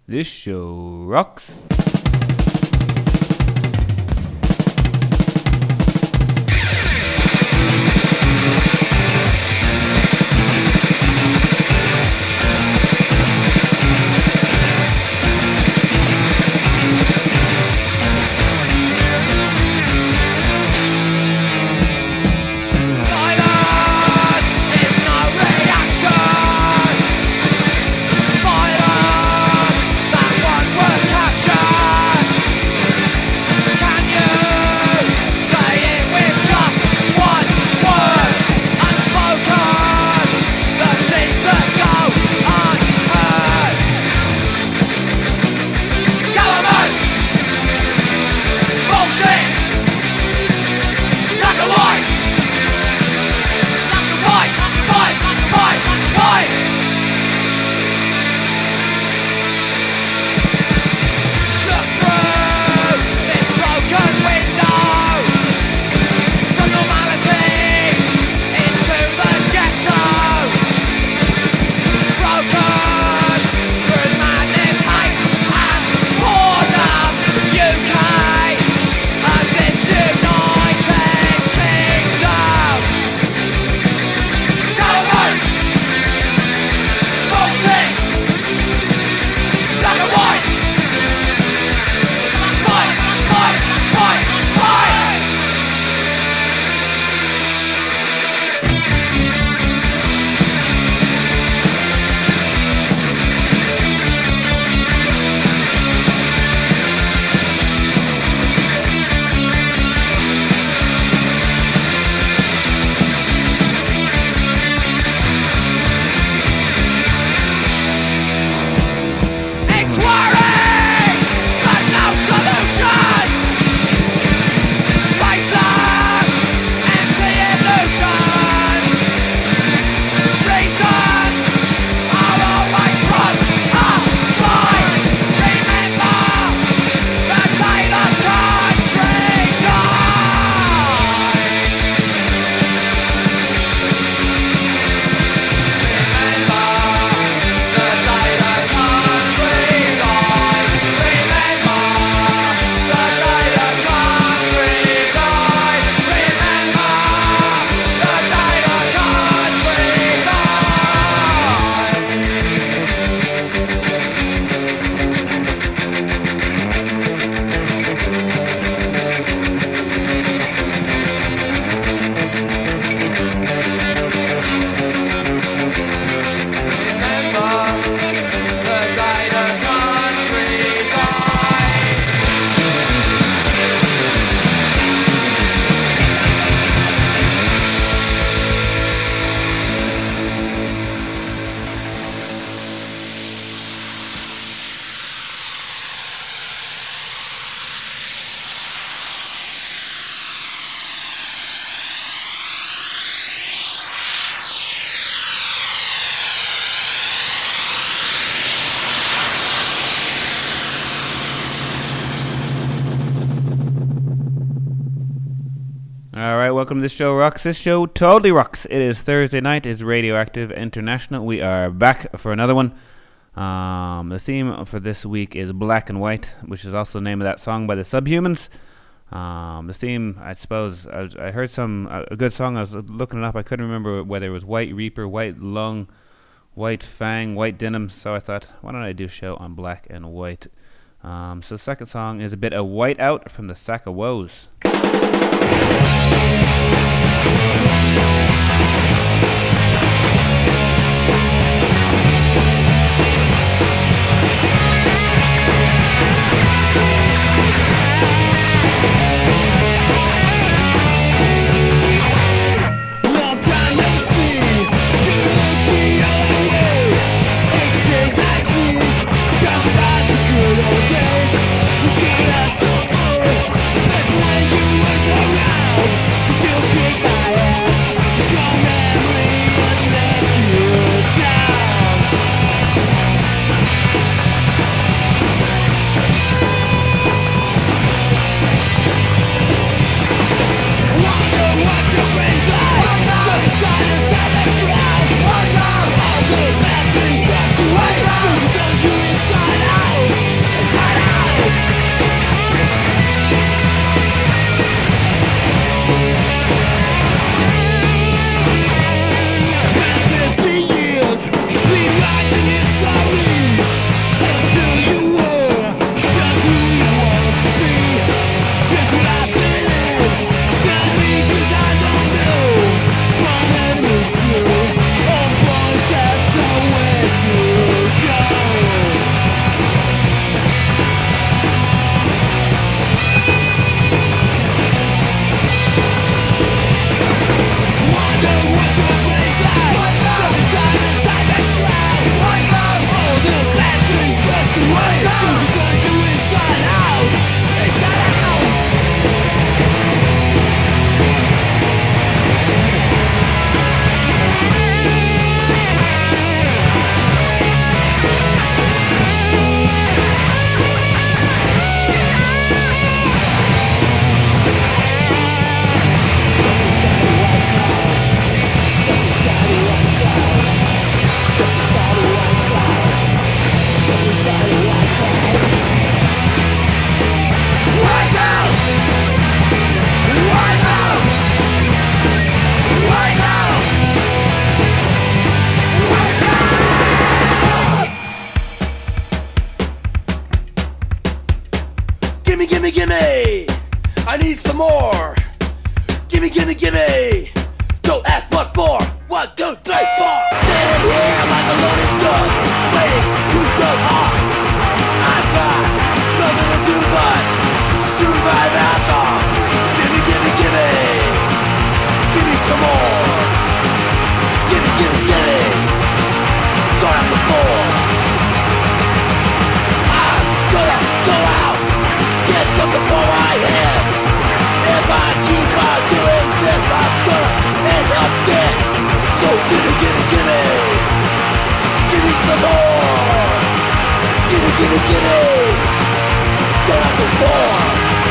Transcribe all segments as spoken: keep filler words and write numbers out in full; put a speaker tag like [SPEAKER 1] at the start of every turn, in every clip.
[SPEAKER 1] This show rocks. Welcome to This Show Rocks. This show totally rocks. It is Thursday night. It's Radioactive International. We are back for another one. Um, the theme for this week is Black and White, which is also the name of that song by the Subhumans. Um, the theme, I suppose, I, was, I heard some uh, a good song. I was looking it up. I couldn't remember whether it was White Reaper, White Lung, White Fang, White Denim. So I thought, why don't I do a show on Black and White? Um, so the second song is a bit of White Out from the Sack of Woes.
[SPEAKER 2] When you weren't around, 'cause you kicked my ass. Gimme, gimme, gimme. I need some more. Gimme, gimme, gimme. Don't ask what for. One, two, three, four. Standing here like a loaded gun, waiting to go off. I've got nothing to do but shoot my mouth off. Gimme, gimme, gimme. Gimme some more. Gimme, gimme, gimme. Don't ask what for. I'm gonna go out, get something for my head. If I keep on doing this, I'm gonna end up dead. So gimme, gimme, gimme. Gimme some more. Gimme, gimme, gimme. Don't ask for more.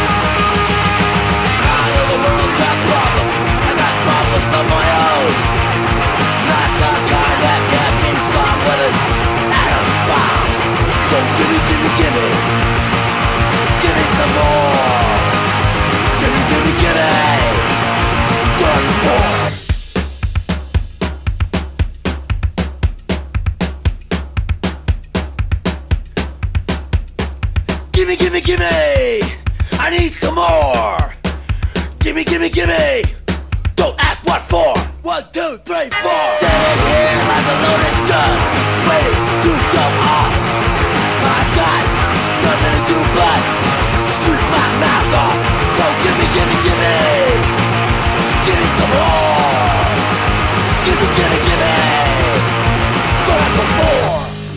[SPEAKER 2] I know the world's got problems. I got problems of my own. Not the kind that can be solved with an atom bomb. So gimme, gimme, gimme. Gimme some more. Gimme, gimme, gimme. Don't ask for more. Gimme, gimme, gimme. I need some more. Gimme, gimme, gimme. Don't ask what for. One, two, three, four. Standing here like a loaded gun, waiting to go off. I've got nothing to do but shoot my mouth off. So gimme, gimme, gimme. Gimme some more. Gimme, gimme, gimme. Don't ask for more.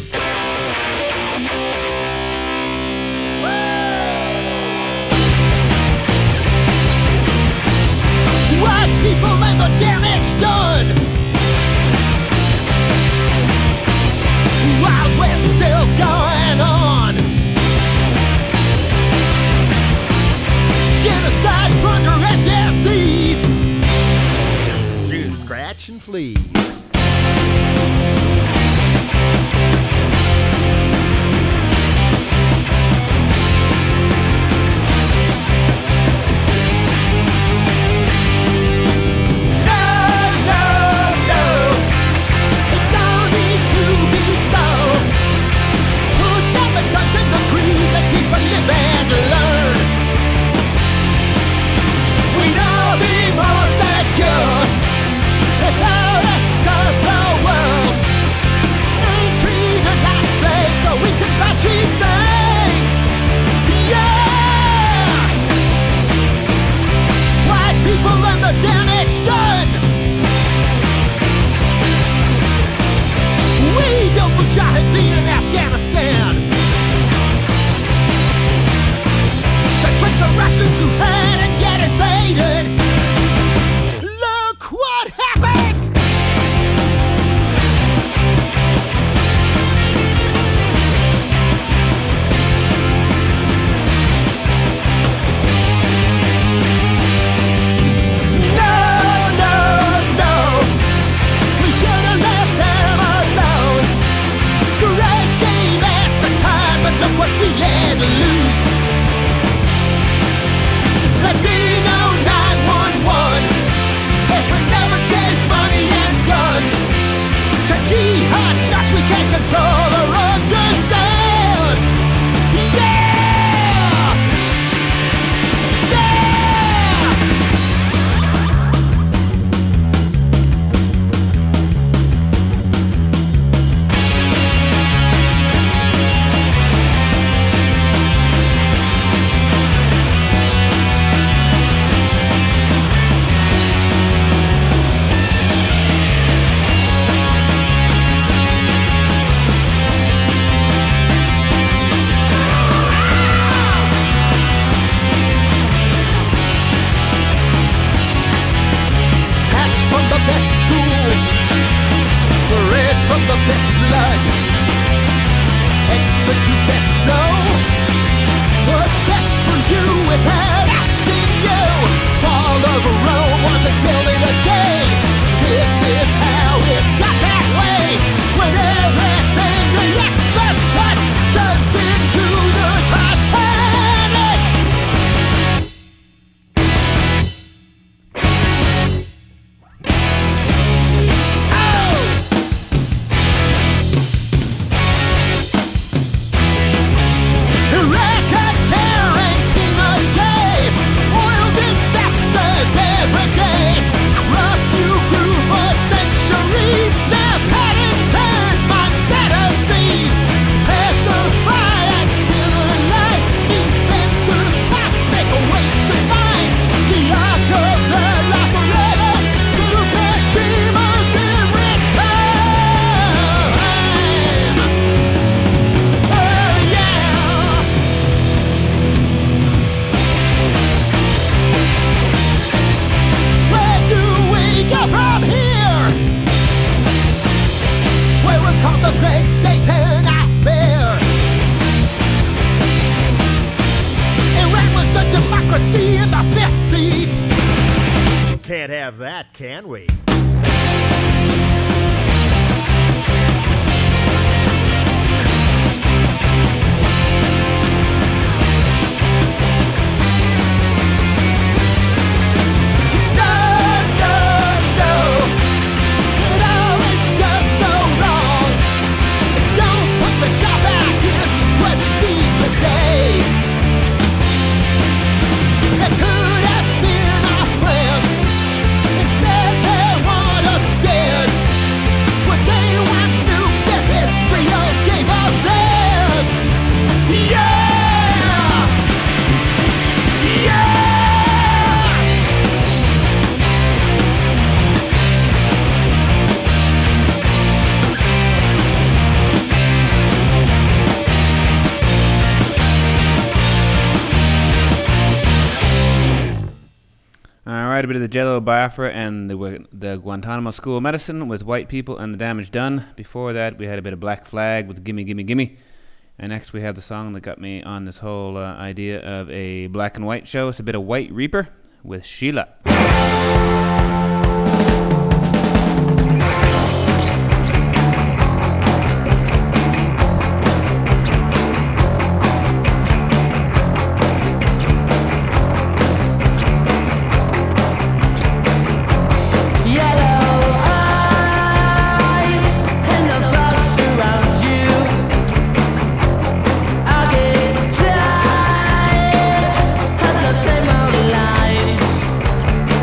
[SPEAKER 3] White people and the damage done, while we're still
[SPEAKER 4] have that, can we?
[SPEAKER 1] Alright, a bit of the Jello Biafra and the, the Guantanamo School of Medicine with White People and the Damage Done. Before that, we had a bit of Black Flag with Gimme Gimme Gimme. And next we have the song that got me on this whole uh, idea of a black and white show. It's a bit of White Reaper with Sheila.
[SPEAKER 5] Same old lines.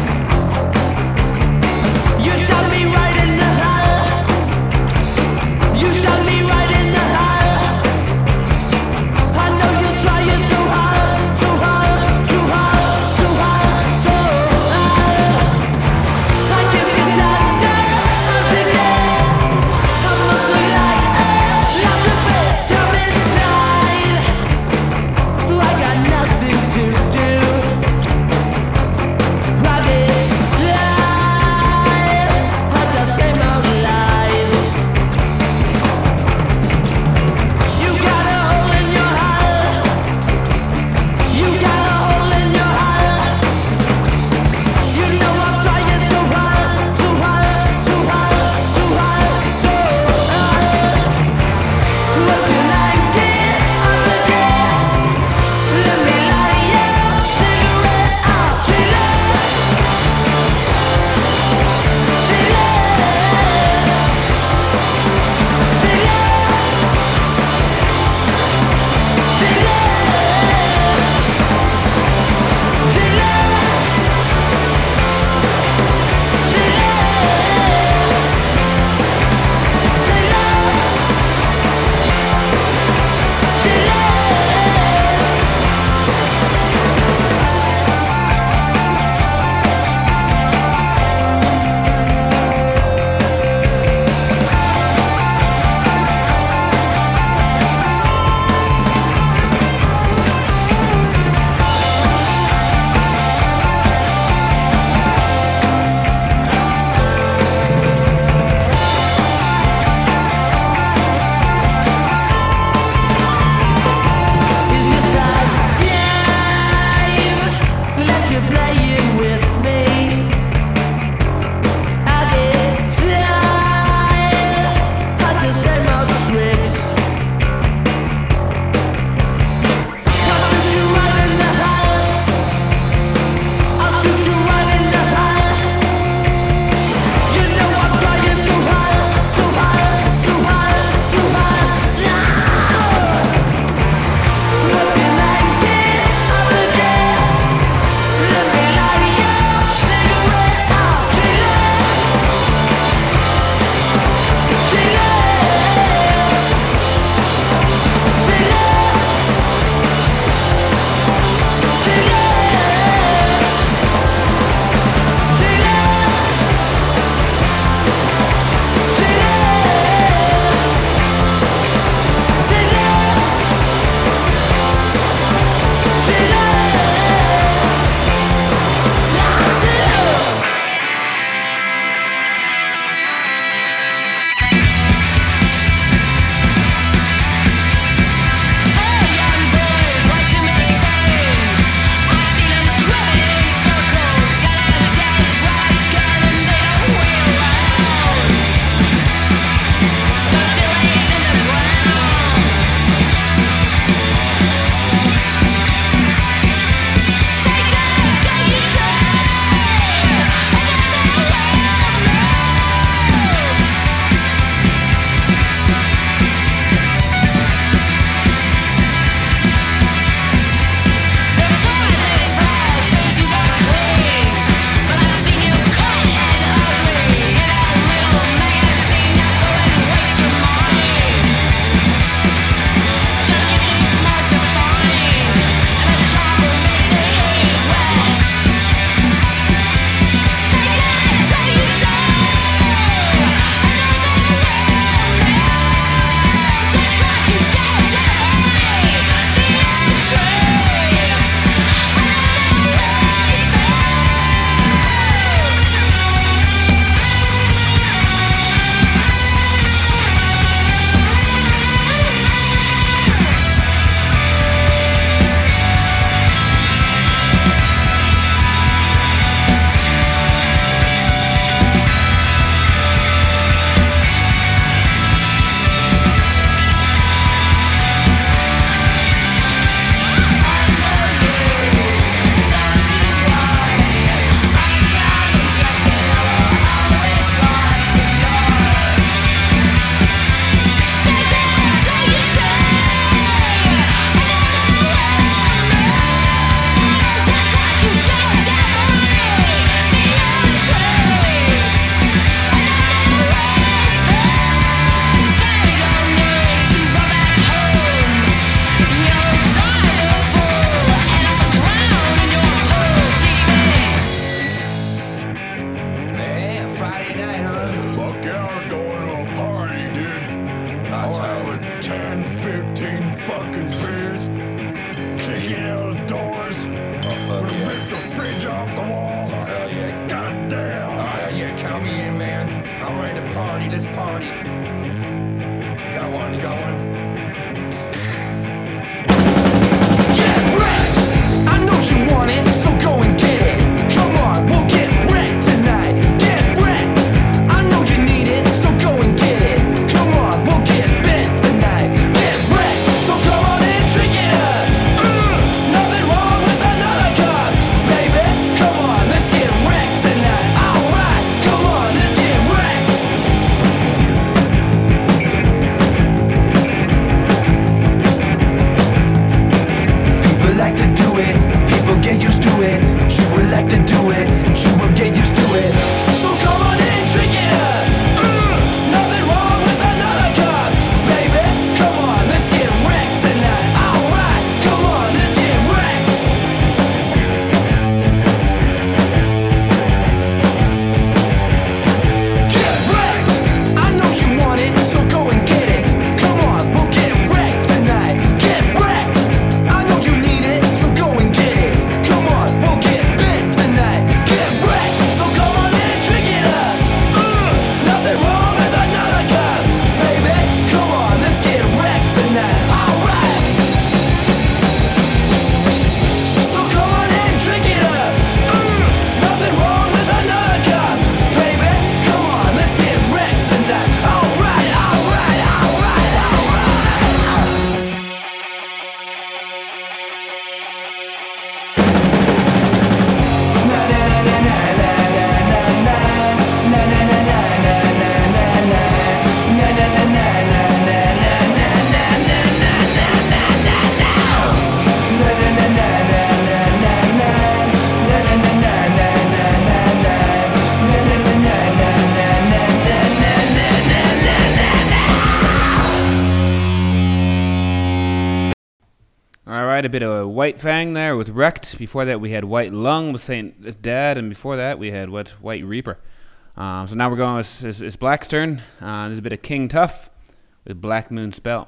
[SPEAKER 1] All right, a bit of White Fang there with Wrecked. Before that, we had White Lung with Saint Dad, and before that, we had what White Reaper. Um, so now we're going with it's, it's Black's turn. Uh, there's a bit of King Tough with Black Moon Spell.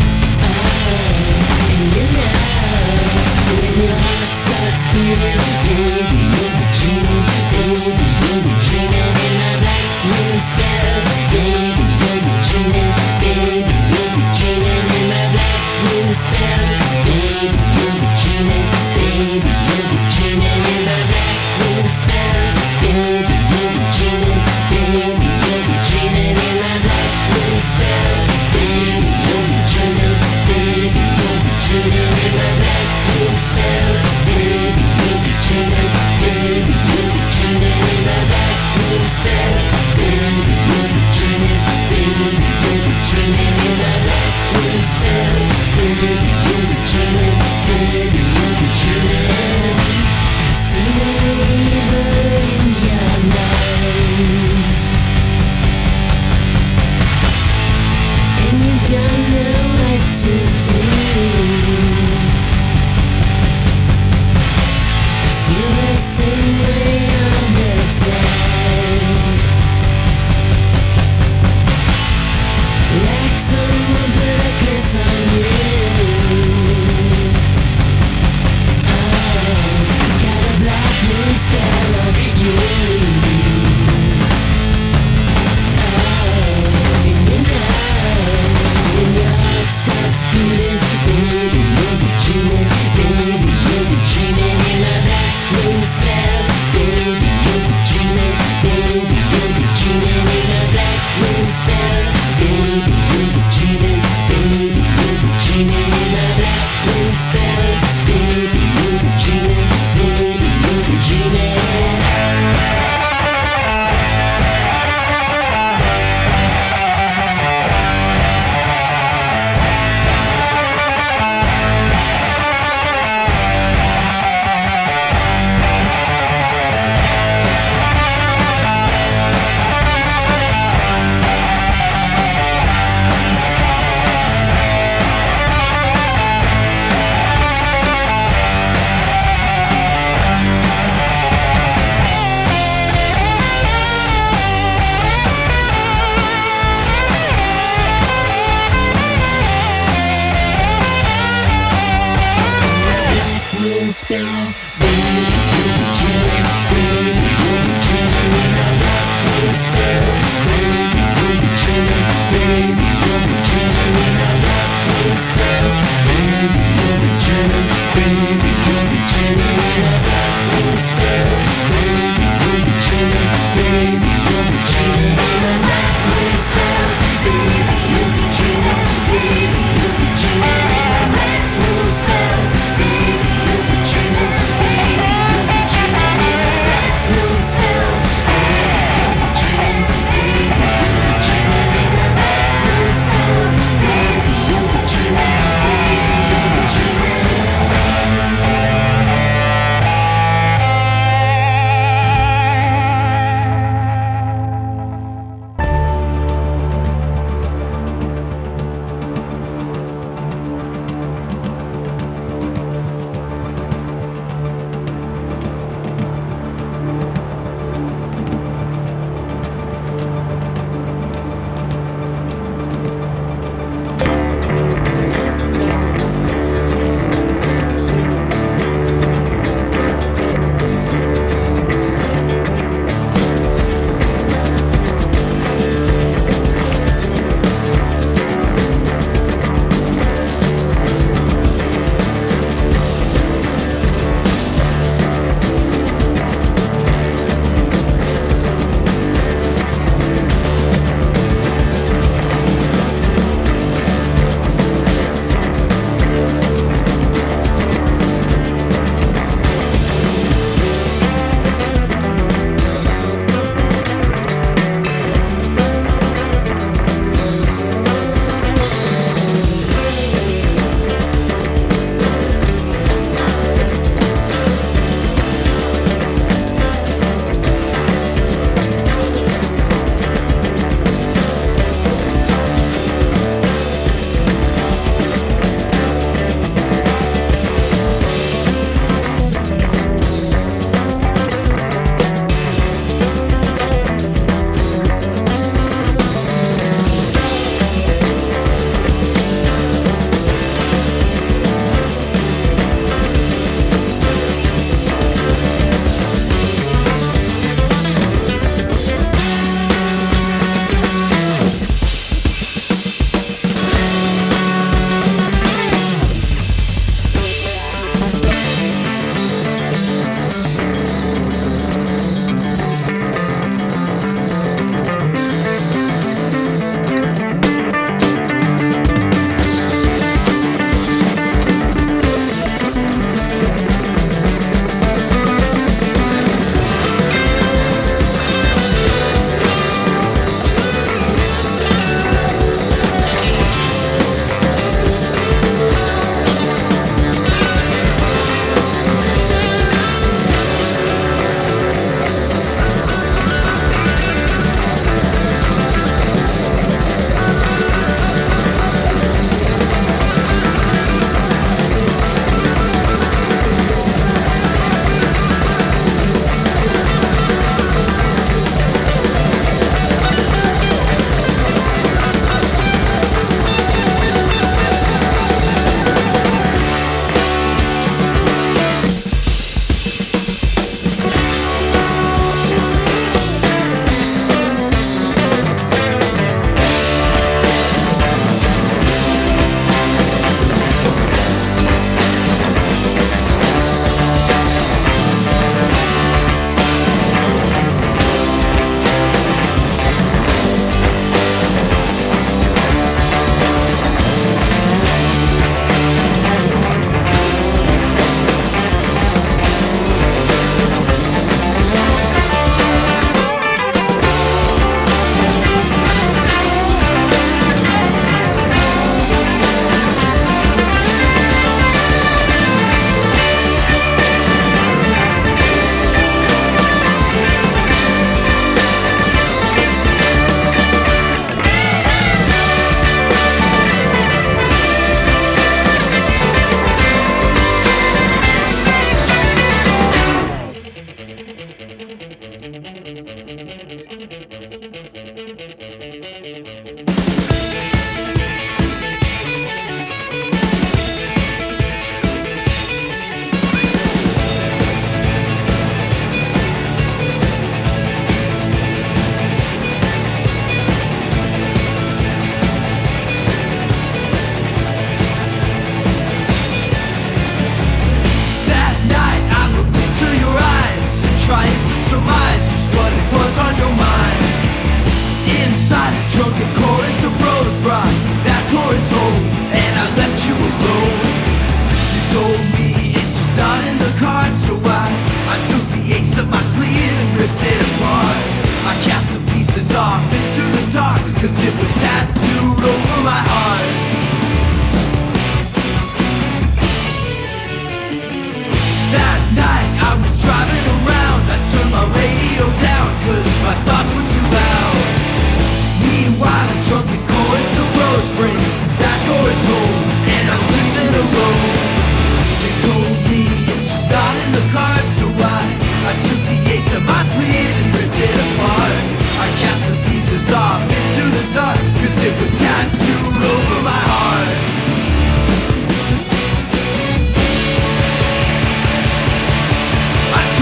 [SPEAKER 4] Starts beating.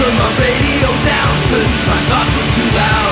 [SPEAKER 2] turn my radio down, cause my thoughts are too loud.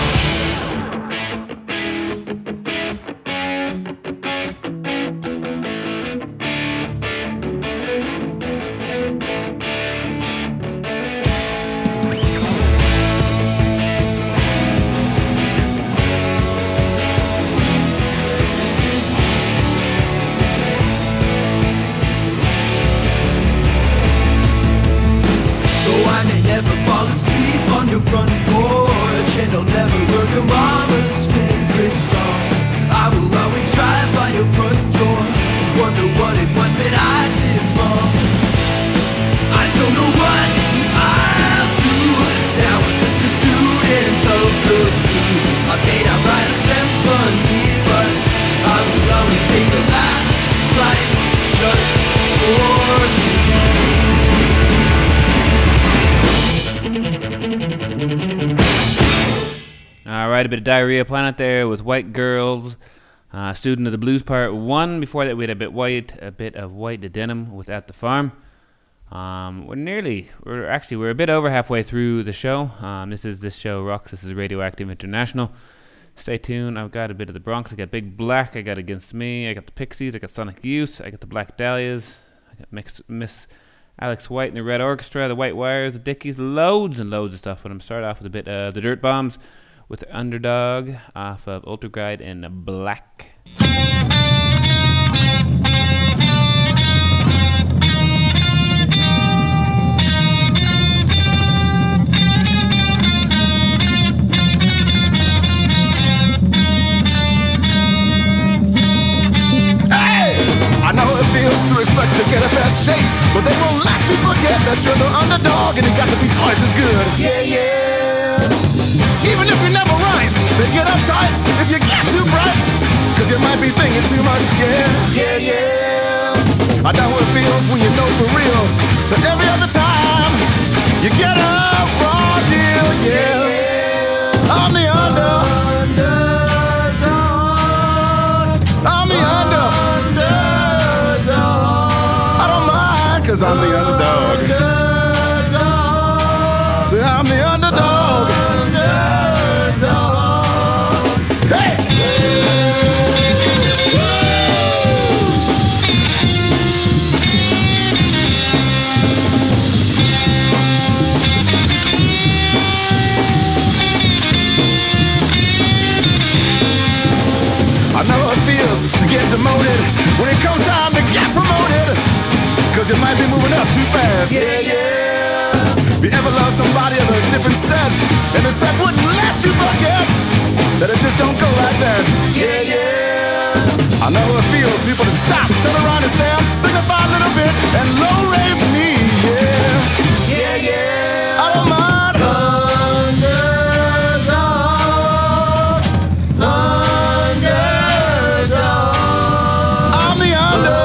[SPEAKER 2] Front porch, and I'll never learn your mama's favorite song. I will always drive by your front door, wonder what it was that I did wrong. I don't know what I'll do, now I'm just a student of the blues. I may not write a symphony, but I will always take the last slice just for you.
[SPEAKER 1] All right, a bit of Diarrhea Planet there with White Girls, uh, Student of the Blues Part one. Before that, we had a bit white, a bit of White the Denim with At the Farm. Um, we're nearly, we're actually, we're a bit over halfway through the show. Um, this is This Show Rocks. This is Radioactive International. Stay tuned. I've got a bit of the Bronx. I got Big Black. I got Against Me. I got the Pixies. I got Sonic Youth. I got the Black Dahlias. I got Mix, Miss Alex White and the Red Orchestra, the White Wires, the Dickies, loads and loads of stuff. But I'm start off with a bit of the Dirt Bombs with Underdog off of Ultragride in Black.
[SPEAKER 4] I know it feels to expect to get a best shape, but they won't let you forget that you're the underdog and it got to be twice as good. Yeah, yeah. Even if you're never right, they get uptight if you get too bright, cause you might be thinking too much. Yeah, yeah, yeah. I know it feels when you know for real that every other time you get a raw deal. Yeah, yeah. I'm the under. Underdog. I'm the under. Cause I'm the underdog. Underdog. Say I'm the underdog. Underdog. Hey! I know how it feels to get demoted when it comes time to get promoted, cause you might be moving up too fast. Yeah, yeah. If you ever love somebody of a different set, and the set wouldn't let you forget that it just don't go like that. Yeah, yeah. I know it feels people to stop, turn around and stare, signify a little bit, and low rate me. Yeah, yeah, yeah. I don't mind. Underdog. Underdog. I'm the under.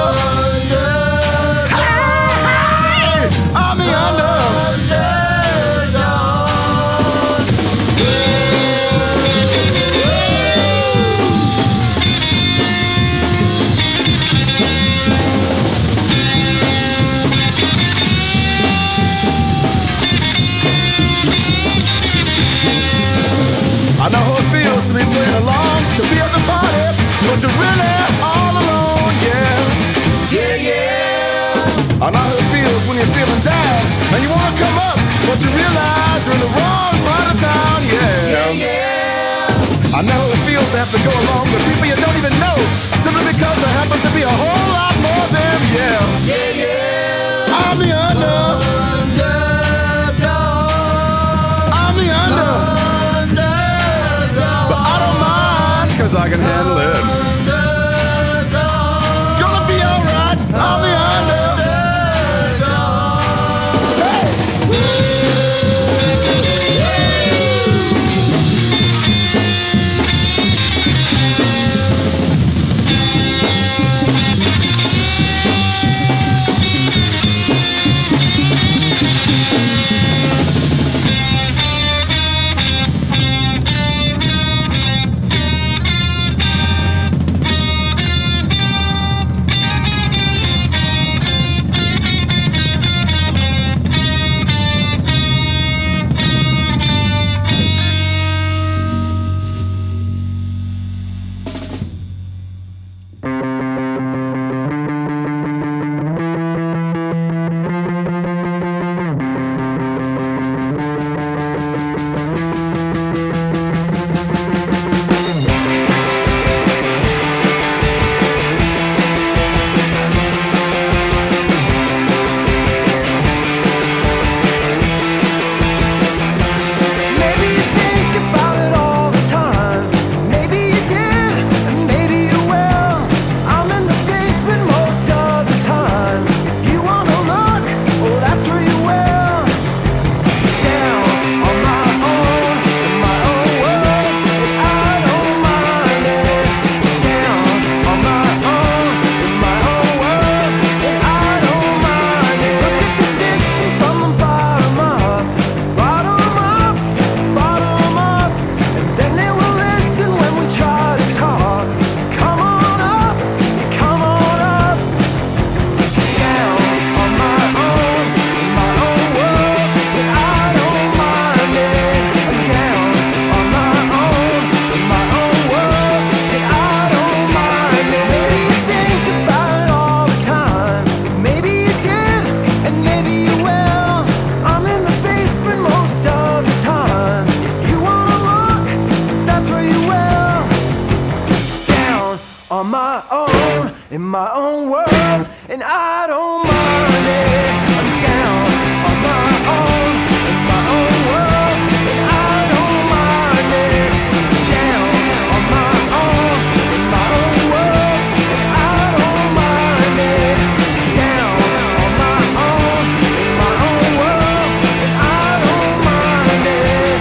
[SPEAKER 4] I know how it feels to be playing along, to be at the party, but you're really all alone, yeah. Yeah, yeah. I know how it feels when you're feeling down, and you wanna come up, but you realize you're in the wrong part of town, yeah. Yeah, yeah. I know how it feels to have to go along with people you don't even know, simply because there happens to be a whole lot more of them, yeah. Yeah, yeah. I'm the under. Underdog. I'm the under. Cause I can handle it. It's gonna be alright. I'm the underdog. Hey!
[SPEAKER 2] in my own world, and I don't mind it. I'm down on my own, in my own world, and I don't mind it. Down on my own, in my own world, and I don't mind it. Down on my own, in my own world, and I don't mind it.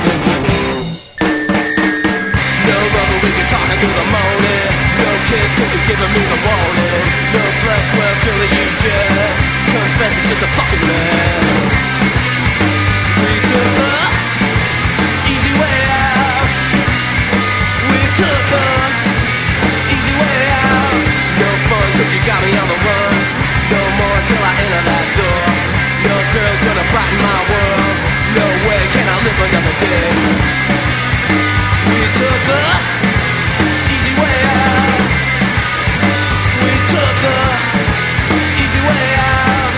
[SPEAKER 2] No rubber, we can talk until the morning. No kiss, cause you're giving me the warning. No flesh, well, surely you just confess it's just a fucking mess. We took the easy way out. We took the easy way out. No fun, cause you got me on the run. No more till I enter that door. No girl's gonna brighten my world. No way can I live another day. We took the easy way out. We took the easy way out.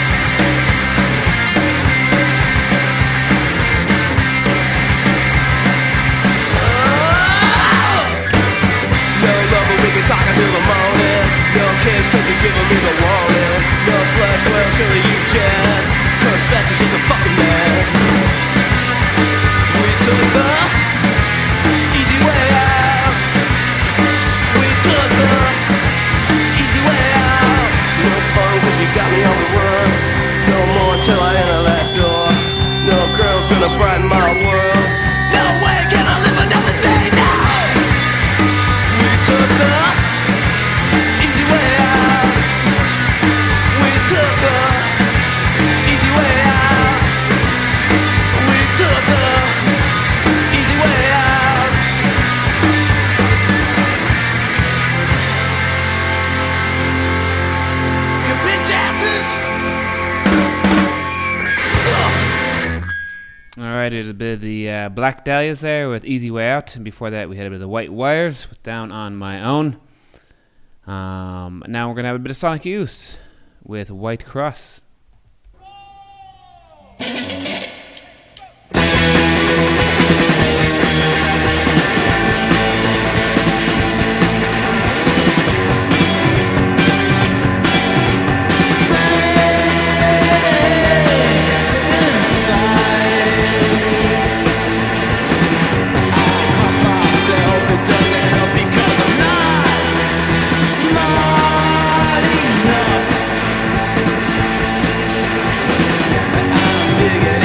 [SPEAKER 2] Oh! No lover, we can talk until the morning. No kiss, cause you're giving me the warning. No flesh, well, surely you just confess it's just a fucking mess. We took the easy way out. We took the easy way out. No fun cause you got me on the run. No more till I enter that door. No girl's gonna brighten my world. No way can I live another day now. We took the easy way out. We took the easy way out. We took the easy way out. You bitch asses.
[SPEAKER 1] Alright, it was a bit of the uh, Black Dahlias there with Easy Way Out. And before that, we had a bit of the White Wires with Down on My Own. Um, now we're going to have a bit of Sonic Youth with White Cross.
[SPEAKER 2] Smart enough. I'm digging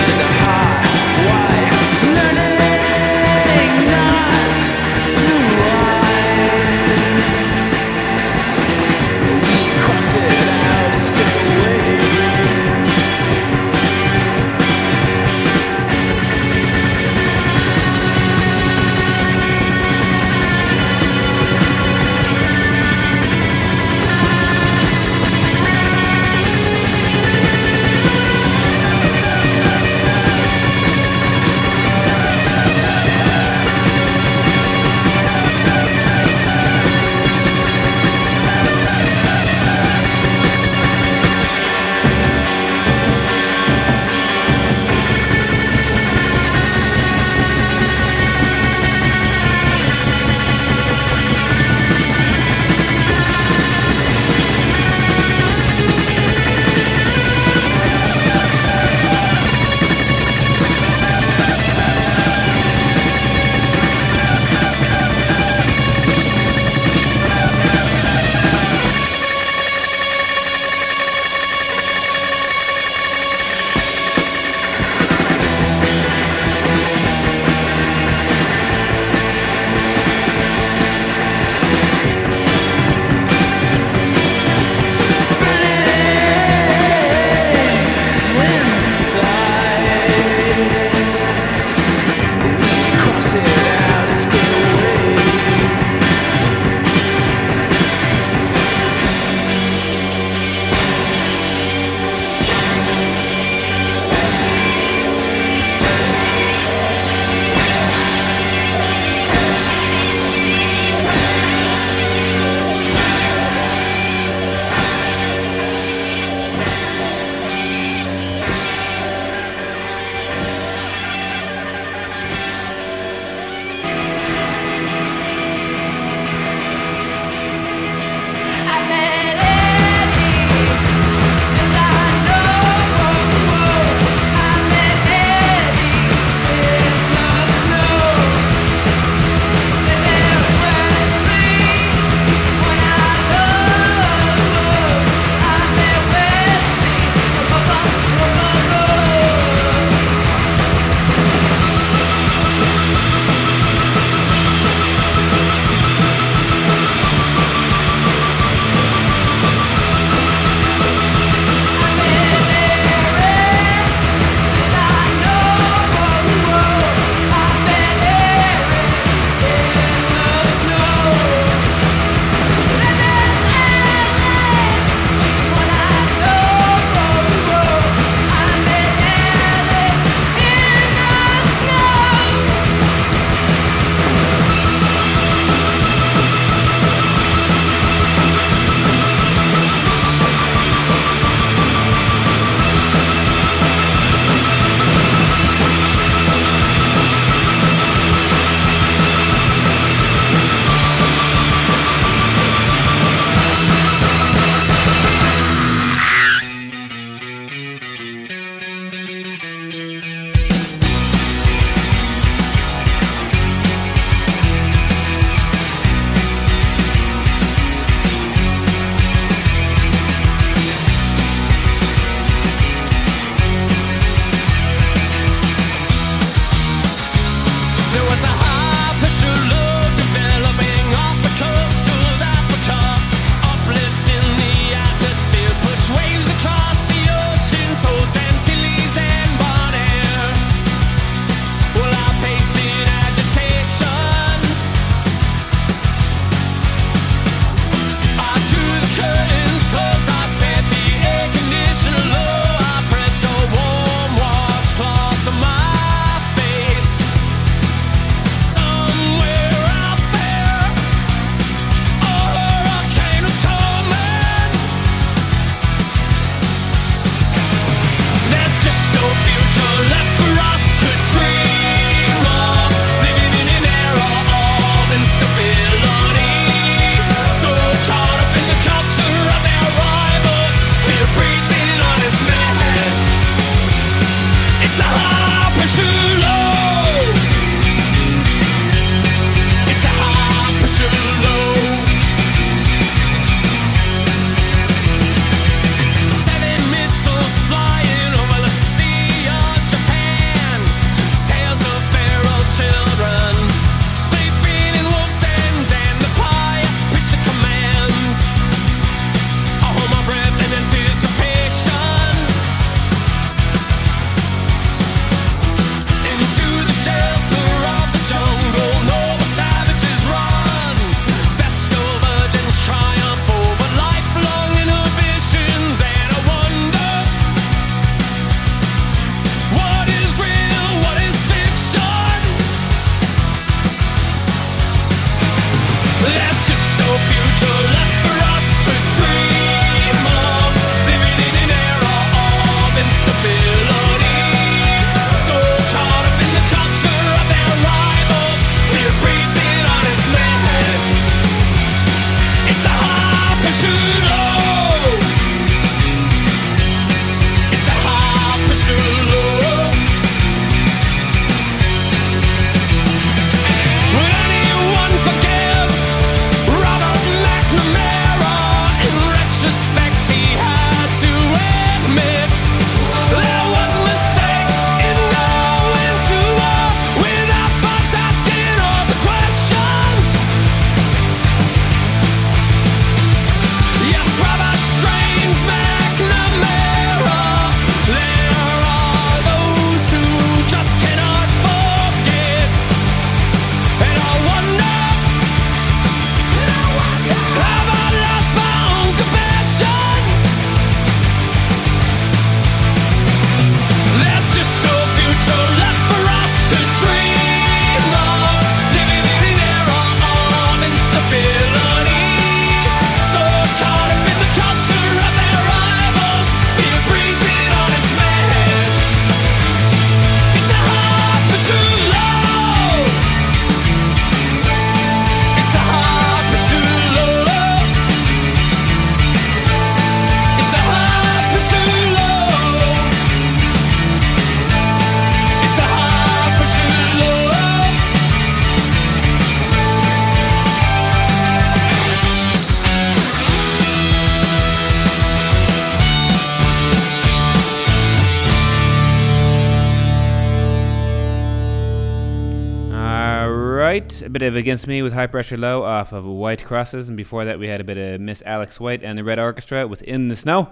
[SPEAKER 1] right, a bit of Against Me with High Pressure Low off of White Crosses, and before that we had a bit of Miss Alex White and the Red Orchestra with In the Snow.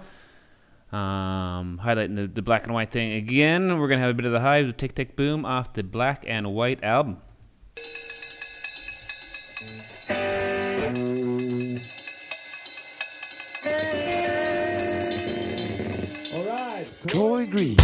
[SPEAKER 1] Um, highlighting the, the black and white thing again. We're going to have a bit of the Hives with Tick Tick Boom off the Black and White album.
[SPEAKER 4] All right, Troy Green.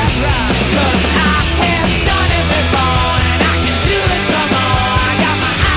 [SPEAKER 3] I have done it before, and I can do it some more. I got my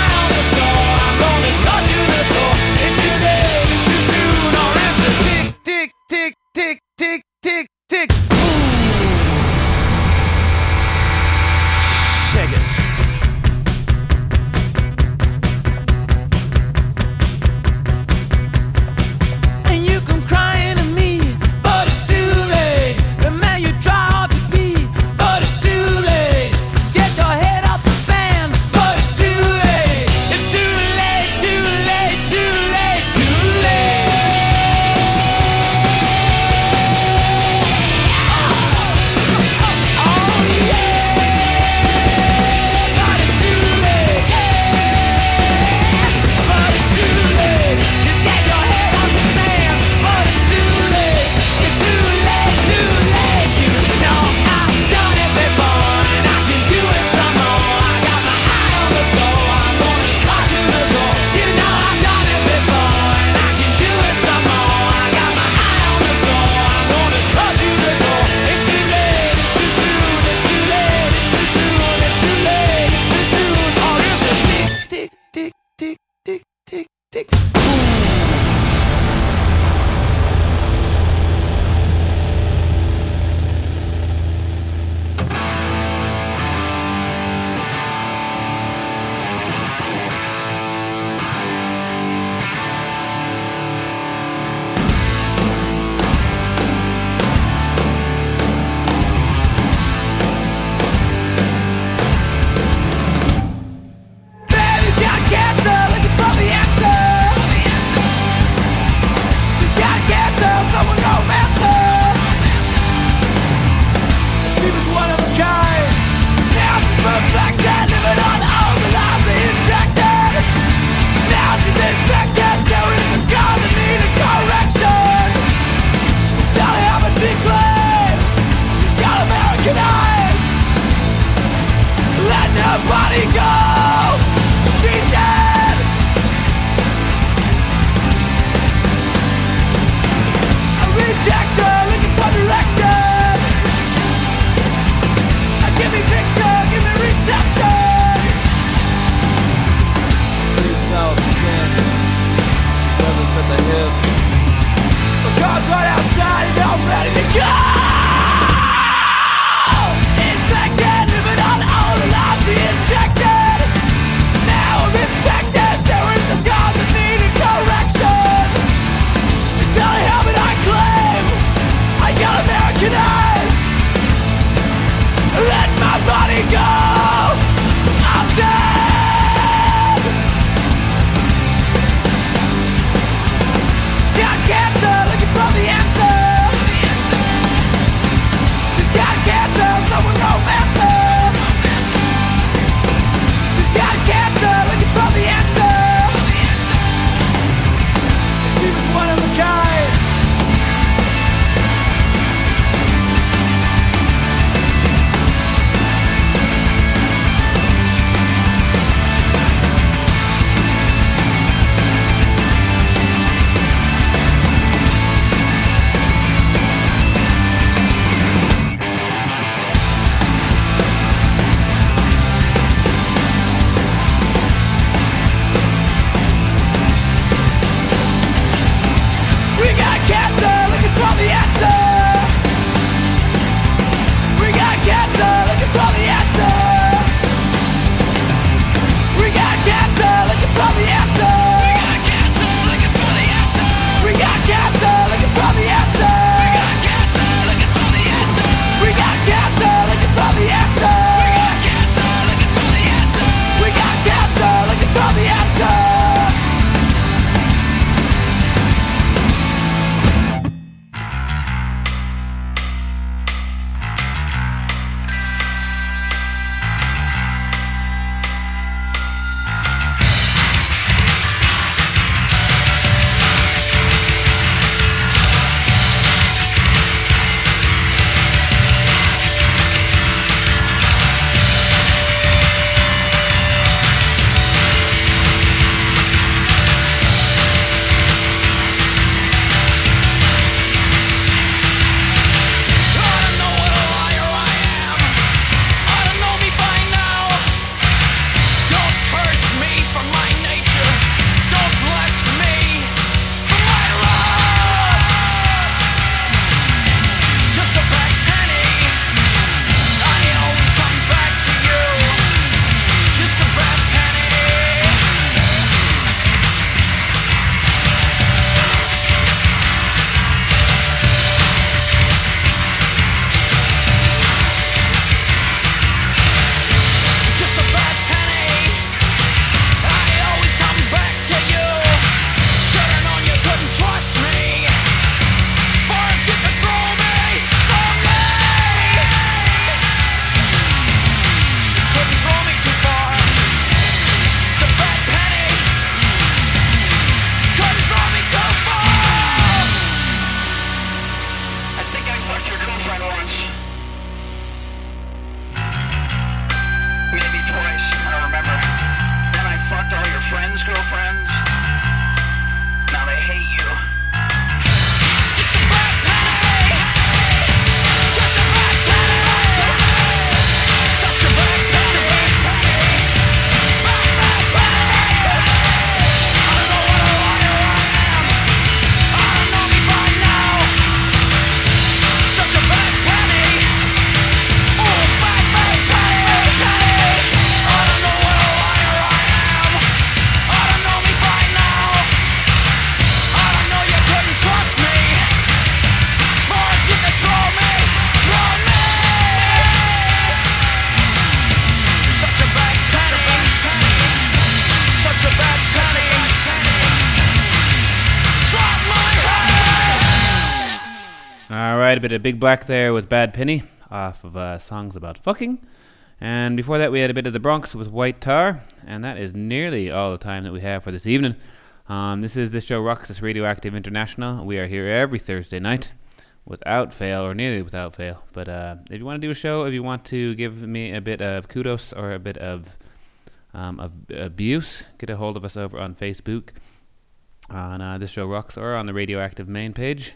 [SPEAKER 1] Alright, a bit of Big Black there with Bad Penny off of uh, Songs About Fucking. And before that we had a bit of the Bronx with White Tar. And that is nearly all the time that we have for this evening. Um, this is This Show Rocks, this Radioactive International. We are here every Thursday night without fail, or nearly without fail. But uh, if you want to do a show, if you want to give me a bit of kudos or a bit of, um, of abuse, get a hold of us over on Facebook on uh, This Show Rocks or on the Radioactive main page.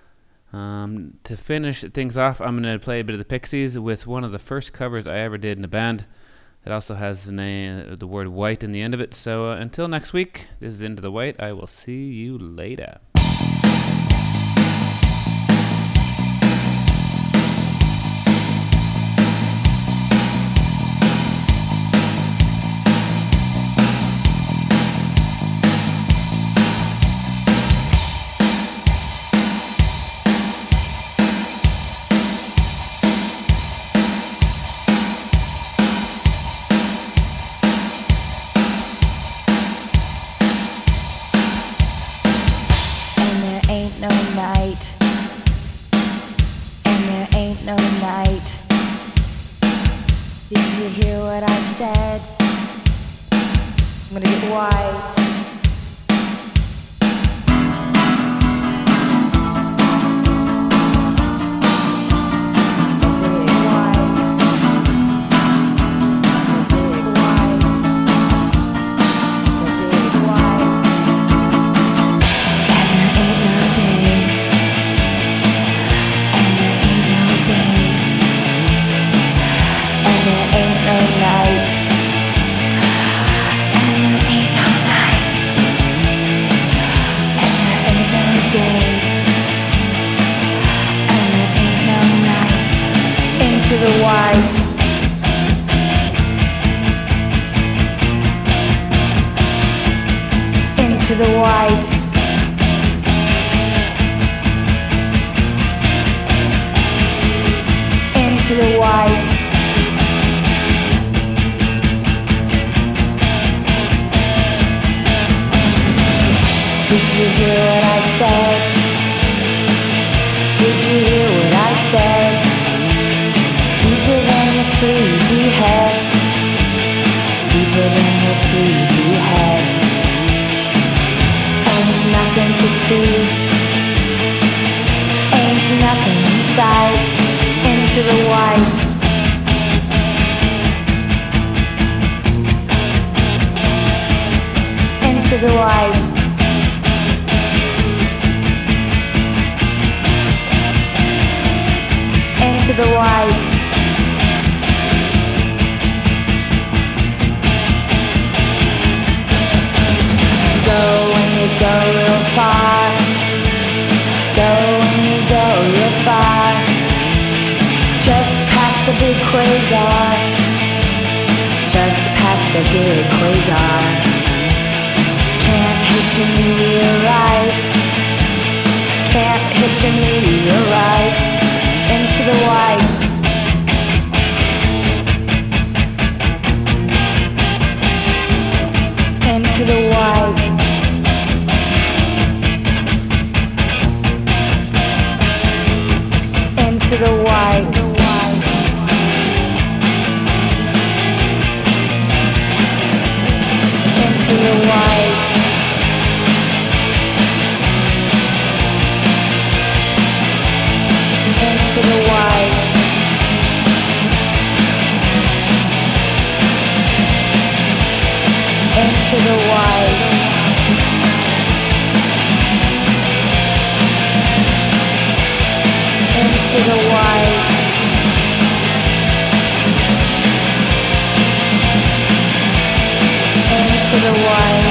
[SPEAKER 1] Um, to finish things off, I'm going to play a bit of the Pixies with one of the first covers I ever did in a band. It also has the name, the word white in the end of it. So uh, until next week, this is Into the White. I will see you later.
[SPEAKER 5] Into the white.